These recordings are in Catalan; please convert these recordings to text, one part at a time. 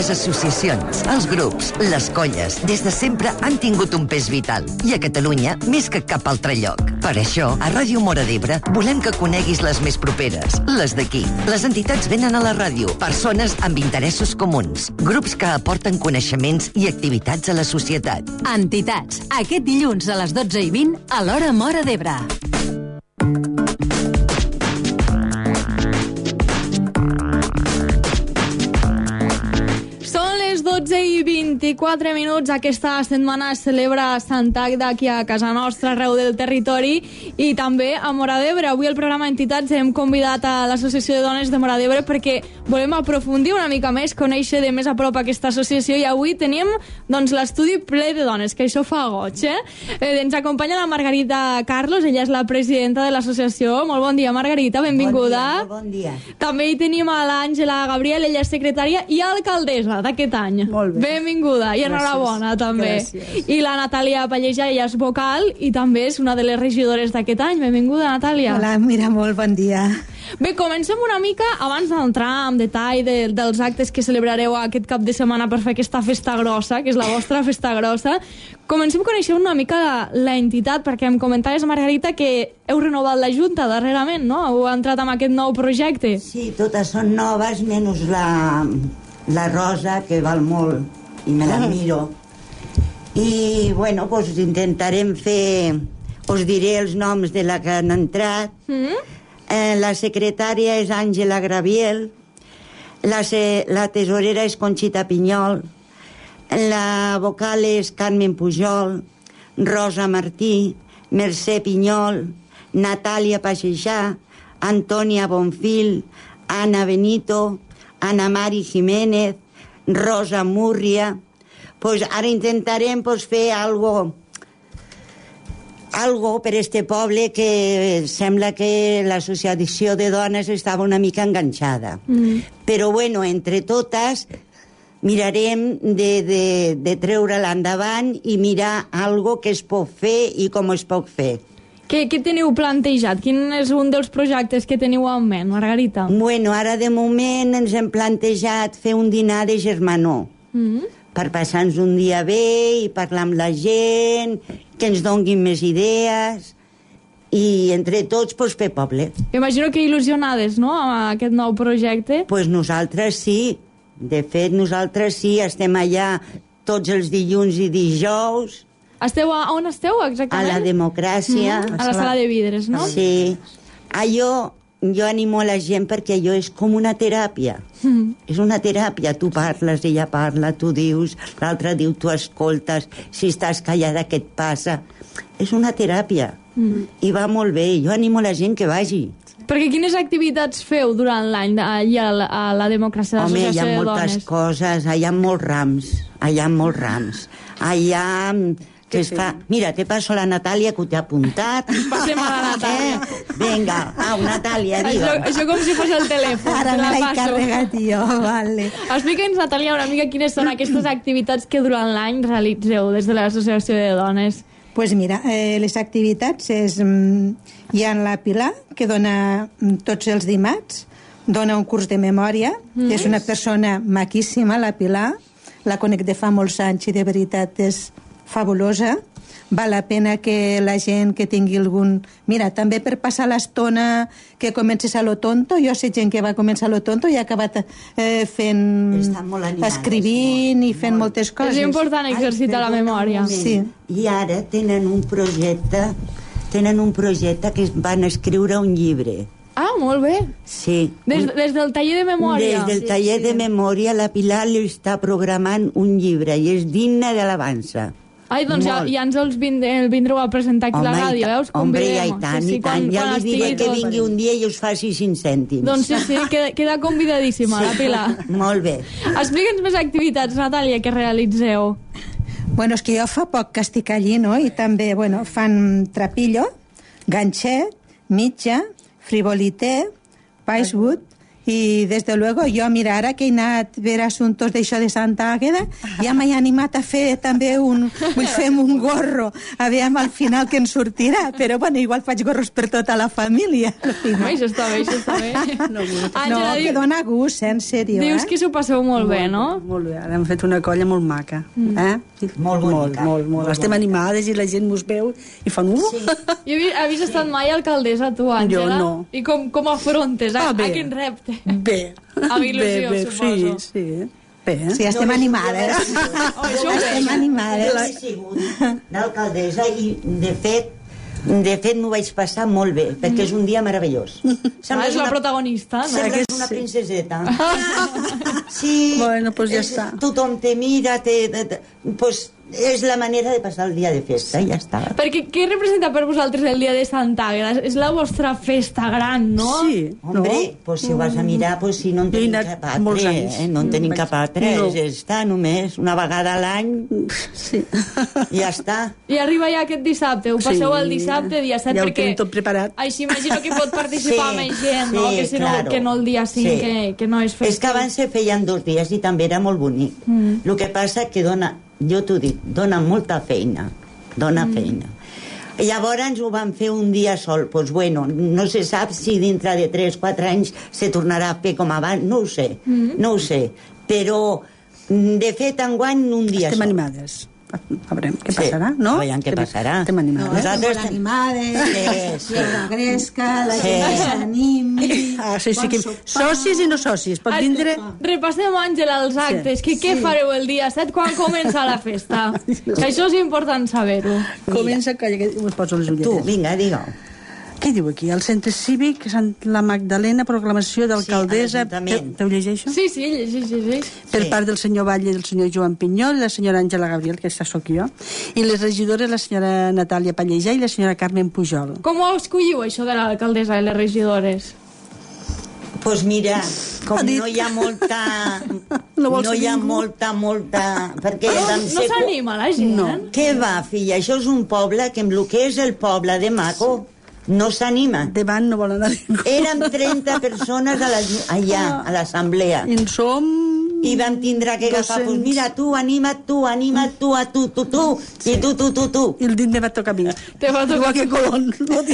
Les associacions, els grups, les colles, des de sempre han tingut un pes vital. I a Catalunya, més que cap altre lloc. Per això, a Ràdio Móra d'Ebre volem que coneguis les més properes, les d'aquí. Les entitats venen a la ràdio, persones amb interessos comuns, grups que aporten coneixements i activitats a la societat. Entitats, aquest dilluns a les 12:20 a l'Hora Móra d'Ebre. Són les 12:24. Aquesta setmana es celebra Sant Agda aquí a casa nostra, arreu del territori, i també a Móra d'Ebre. Avui al programa Entitats hem convidat a l'Associació de Dones de Móra d'Ebre perquè volem aprofundir una mica més, conèixer de més a prop aquesta associació, i avui tenim l'estudi ple de dones, que això fa goig, ens acompanya la Margarita Carlos, ella és la presidenta de l'associació. Molt bon dia, Margarita, benvinguda. Bon dia. També hi tenim a l'Àngela Gabriel, ella és secretària i alcaldessa d'aquest any. Molt bé. Benvinguda i enhorabona també. Gràcies. I la Natàlia Pallejà, ella és vocal i també és una de les regidores d'aquest any. Benvinguda, Natàlia. Hola, mira, molt bon dia. Bé, comencem una mica, abans d'entrar en detall dels actes que celebrareu aquest cap de setmana per fer aquesta festa grossa, que és la vostra festa grossa. Comencem a conèixer una mica la entitat, perquè em comentaves, Margarita, que heu renovat la Junta darrerament, no? Heu entrat amb aquest nou projecte. Sí, totes són noves, menys la Rosa, que val molt, i me l'admiro. I, bueno, doncs intentarem fer... Us diré els noms de la que han entrat. La secretària és Àngela Gabriel, la tesorera és Conxita Pinyol, la vocal és Carmen Pujol, Rosa Martí, Mercè Pinyol, Natàlia Paixeixà, Antònia Bonfil, Ana Benito, Ana Mari Jiménez, Rosa Múrria. Pues ara intentarem fer algo per este poble, que sembla que l'associació de dones estava una mica enganxada. Però, bueno, entre totes mirarem de treure-la endavant i mirar algo que es pot fer i com es pot fer. Què teniu plantejat? Quin és un dels projectes que teniu en ment, Margarita? Bueno, ara de moment ens hem plantejat fer un dinar de germanor, per passar-nos un dia bé i parlar amb la gent, que ens donguin més idees, i entre tots fer poble. Imagino que il·lusionades, no?, amb aquest nou projecte. Pues nosaltres sí. De fet, nosaltres sí, estem allà tots els dilluns i dijous. On esteu exactament? A la Democràcia. A la sala de vidres, no? Sí. Jo animo la gent perquè allò és com una teràpia. És una teràpia. Tu parles, ella parla, tu dius, l'altre diu, tu escoltes, si estàs callada, què et passa? És una teràpia. I va molt bé. Jo animo la gent que vagi. Perquè quines activitats feu durant l'any allà a la Democràcia de l'Associació de Dones? Home, hi ha moltes coses. Hi ha molts rams. Allà... que es fa... Mira, te passo la Natàlia, que t'he apuntat. Passem a la Natàlia. Vinga, Natàlia, digue'm. Això com si fos el telèfon. Ara me l'he carregat jo, vale. Explica'ns, Natàlia, una mica quines són aquestes activitats que durant l'any realitzeu des de l'Associació de Dones. Pues mira, les activitats és... Hi ha la Pilar, que dona tots els dimarts, dona un curs de memòria. És una persona maquíssima, la Pilar. La conec de fa molts anys i de veritat és fabulosa. Val la pena que la gent que tingui algun... Mira, també per passar l'estona que comences a lo tonto. Jo sé gent que va començar a lo tonto i ha acabat escrivint i fent moltes coses. És important exercitar la memòria. Sí. I ara tenen un projecte que van escriure un llibre. Ah, molt bé. Sí. Des del taller de memòria. Des del taller de memòria, la Pilar li està programant un llibre i és digne d'alabança. Ai, doncs ja ens el vindreu a presentar aquí a la ràdio, veus? Home, i tant. Ja li diré que vingui un dia i us faci 5 cèntims. Doncs sí, queda convidadíssima, la Pilar. Molt bé. Explica'ns més activitats, Natàlia, que realitzeu. Bueno, és que jo fa poc que estic allí, no? I també, fan trapillo, ganxet, mitja, frivolité, paiswood i des de luego jo, mira, ara que he anat a veure assumptos d'això de Santa Àgueda, ja m'he animat a fer també vull fer un gorro, a veure al final que ens sortirà, però bueno, igual faig gorros per tota la família. Això està bé, això està bé. No, que dona gust, en sèrio. Dius que s'ho passeu molt bé, no? Molt bé, ara hem fet una colla molt maca. Molt bonica. Molt. Estem animades i la gent mos veu i fan I havies estat mai alcaldessa, tu, Àngela? Jo no. I com afrontes quin repte? Bé. Amb il·lusió, suposo. Sí. Bé. Sí, estem animades. Estem animades. He sigut d'alcaldessa i, de fet m'ho vaig passar molt bé, perquè és un dia meravellós. És la protagonista, no? Sembles una princeseta. Sí. Bueno, pues ja està. Tothom te mira, pues és la manera de passar el dia de festa i ja està. Perquè què representa per vosaltres el dia de Santa Àgueda? És la vostra festa gran, no? Sí. Hombre, pues si ho vas a mirar, pues si no en tenim cap altre, no en tenim cap altre, està només una vegada a l'any, i ja està. I arriba ja aquest dissabte, ho passeu el dissabte, dia 7, ja ho perquè tenim tot preparat. així imagino que pot participar més gent, no? Que si no, claro. que no el dia 5, que no és festiu. És que abans se feien 2 dies i també era molt bonic. El que passa que jo t'ho dic, dona molta feina. Llavors ho van fer un dia sol. Pues bueno, no se sap si dintre de 3-4 anys se tornarà a fer com abans, no ho sé. Però, de fet, enguany un dia sol. Estem animades. A veure què passarà, no? Veiem què passarà. Estem animades. Estem molt animades, la gresca, la gent que s'animi... Sí, socis i no socis, pot vindre... Repassem, Àngela, els actes. Què fareu el dia 7 quan comença la festa? Que això és important saber-ho. Comença, que us poso les ulleres. Tu, vinga, digue. Què diu aquí? El Centre Cívic, la Magdalena, proclamació d'alcaldessa... T'ho llegeixo? Sí, llegeix. Per part del senyor Batlle i del senyor Joan Pinyol i la senyora Àngela Gabriel, que aquesta sóc jo, i les regidores, la senyora Natàlia Pallejà i la senyora Carmen Pujol. Com ho escolliu, això de l'alcaldessa i les regidores? Pues mira, com no hi ha molta... No hi ha molta... Perquè no s'anima la gent? No. Què va, filla? Això és un poble que amb el que és el poble de Maco no s'anima. Davant no vol anar ningú. Érem 30 persones allà, a l'assemblea. I en som... I vam tindre que agafar, pues mira, tu, anima't tu, i tu. I el dit me va tocar a mi. Igual que Colón.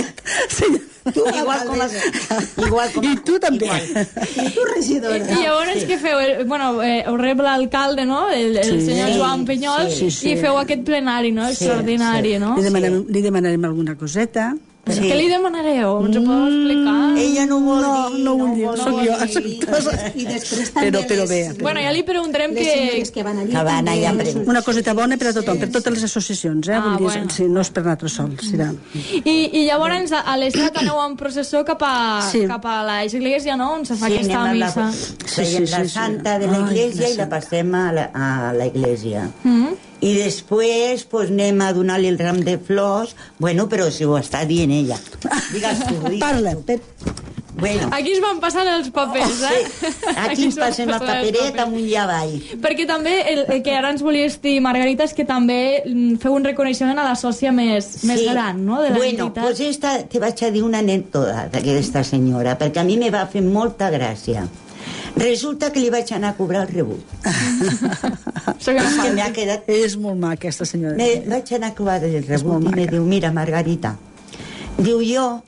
Igual com... I tu també. I tu, regidora. I llavors què feu? Bueno, ho rep l'alcalde, no? El senyor Joan Pinyol, i feu aquest plenari, no? Extraordinari, no? Li demanarem alguna coseta. Què li demanareu? Ens ho podeu explicar? Ella no vol dir. No vull dir, soc jo. I després també Però bé. Bueno, ja li preguntarem les senyores que van allí. Que van allà una coseta bona per a tothom, per totes les associacions, Ah, vull dir, bueno. sí, no és per nosaltres sols. I llavors a l'estat aneu en processó cap a l'església, no? On se fa aquesta missa. Traiem la santa de l'església i la passem a l'església. I després pues, anem a donar-li el ram de flors. Bueno, però si ho està dient ella. Digues tu. Parla. Bueno. Aquí es van passant els papers, Sí. Aquí ens passem el paperet amunt i avall. Perquè també el que ara ens volies dir, Margarita, és que també feu un reconeixement a la sòcia més gran, no?, de l'entitat. Bueno, pues te vaig a dir una anècdota d'aquesta senyora, perquè a mi me va fer molta gràcia. Resulta que li vaig anar a cobrar el rebut. Això que no Que fa. m'ha quedat... És molt mà, aquesta senyora. Vaig anar a cobrar el rebut i me diu, mira, Margarita, diu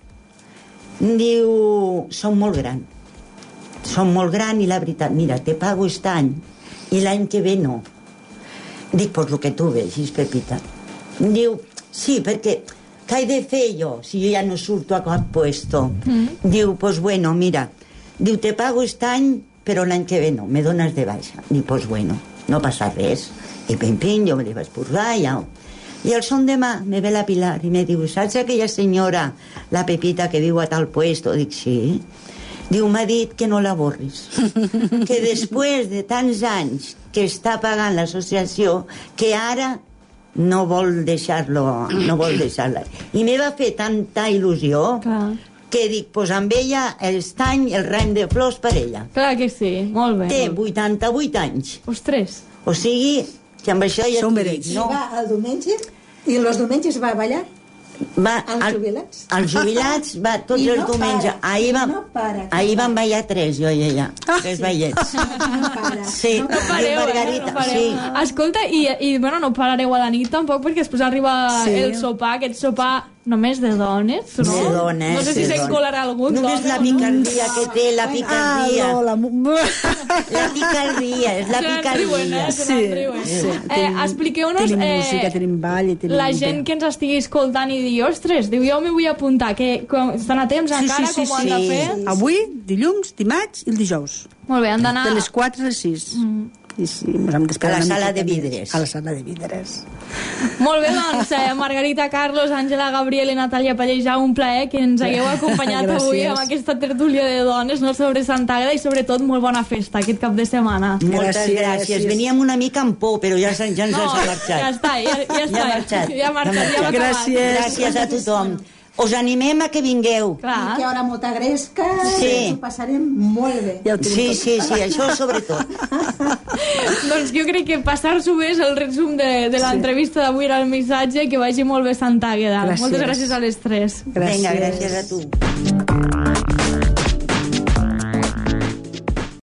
som molt gran i la veritat, mira, te pago aquest any i l'any que ve no. Dic, pues el que tu vegis, Pepita. Diu, sí, perquè què he de fer jo si jo ja no surto a cap puesto? Diu, pues bueno, mira, diu, te pago aquest any però l'any que ve no, me dones de baixa. Diu, pues bueno, no passa res. I pim, jo me li vaig posar ja. I el son demà me ve la Pilar i me diu, saps aquella senyora, la Pepita, que viu a tal puesto? Dic, sí. Diu, m'ha dit que no la borris. Que després de tants anys que està pagant l'associació, que ara no vol deixar-la. I me va fer tanta il·lusió que dic, pues amb ella estany el ram de flors per ella. Clar que sí, molt bé. Té 88 anys. Ostres. O sigui, que amb això ja... Som vereig. No. Va el diumenge i els diumenges va a ballar Els jubilats? Els jubilats, va, tots els diumenges. Ahir van ballar 3, jo i ella. 3 ballets. Sí, No pareu, Margarita, no pareu. sí. Escolta, i bueno, no parareu a la nit tampoc, perquè després arriba el sopar, aquest sopar només de dones, no? De dones. No sé si se'n colarà algun. Només la picardia que té, la picardia. La picardia, és la picardia. Expliqueu-nos Tenim música, tenim ball i tenim... la gent que ens estigui escoltant i digui, ostres, diu, jo m'hi vull apuntar, que estan a temps encara, com ho han de fer? Avui, dilluns, dimarts i el dijous. Molt bé, han d'anar... De les 4 a les 6. I sí, ens hem A d'esperar la una sala de miqueta vidres. més. A la sala de vidres. Molt bé, doncs, Margarita Carlos, Àngela Gabriel i Natàlia Pallejà, un plaer que ens hagueu acompanyat avui amb aquesta tertúlia de dones, no, sobre Santa Àgueda, i sobretot molt bona festa aquest cap de setmana. Moltes gràcies. Veníem una mica amb por, però ja ens ha marxat. Ja està, ja està. Ja ha marxat. Ja ha acabat. Gràcies a tothom. Us animem a que vingueu. Clar. Que hora molta gresca, Sí. ho passarem molt bé. Ja ho tenim Sí, això sobretot. Doncs jo crec que passar-s'ho bé és el resum de l'entrevista d'avui, era el missatge, que vagi molt bé Santa Àgueda. Gràcies. Moltes gràcies a les tres. Vinga, gràcies a tu.